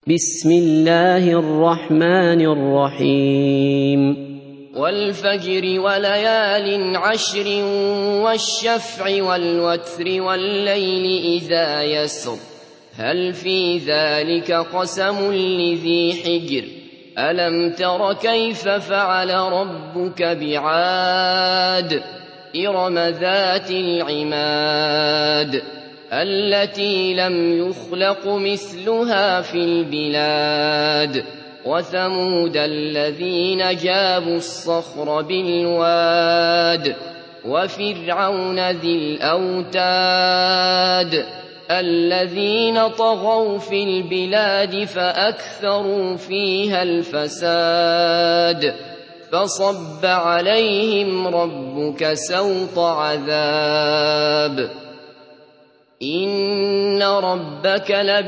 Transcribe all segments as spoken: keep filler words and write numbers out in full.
بسم الله الرحمن الرحيم والفجر وليال عشر والشفع والوتر والليل إذا يسر هل في ذلك قسم لذي حجر ألم تر كيف فعل ربك بعاد إرم ذات العماد التي لم يخلق مثلها في البلاد وثمود الذين جابوا الصخر بالواد وفرعون ذي الأوتاد الذين طغوا في البلاد فأكثروا فيها الفساد فصب عليهم ربك سوط عذاب إن ربك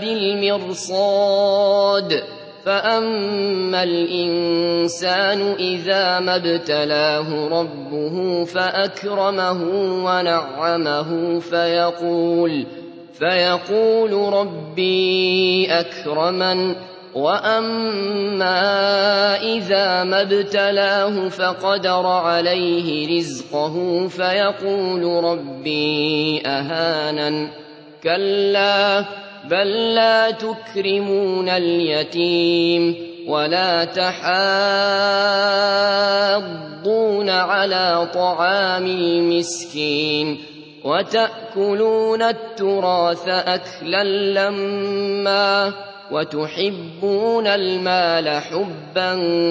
لبالمرصاد فأما الإنسان إذا ما ابتلاه ربه فأكرمه ونعمه فيقول فيقول ربي أكرمن وأما إذا ما ابتلاه فقدر عليه رزقه فيقول ربي أهانن كلا بل لا تكرمون اليتيم ولا تحاضون على طعام المسكين وتأكلون التراث أكلا لما وتحبون المال حبا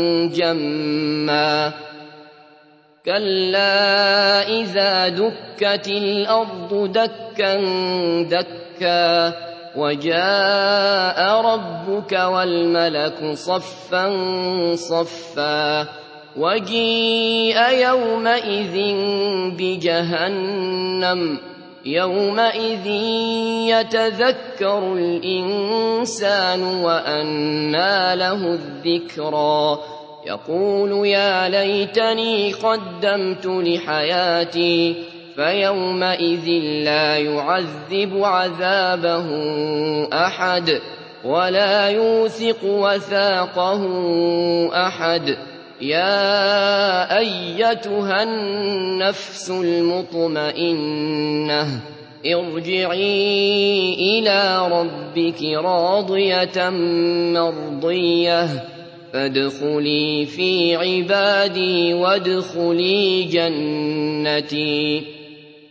جما كلا إذا دكت الأرض دكا دكا وجاء ربك والملك صفا صفا وجيء يومئذ بجهنم يومئذ يتذكر الإنسان وأنى له الذكرى يقول يا ليتني قدمت لحياتي فيومئذ لا يعذب عذابه أحد ولا يوثق وثاقه أحد يا أيتها النفس المطمئنة ارجعي إلى ربك راضية مرضية فادخلي في عبادي وادخلي جنتي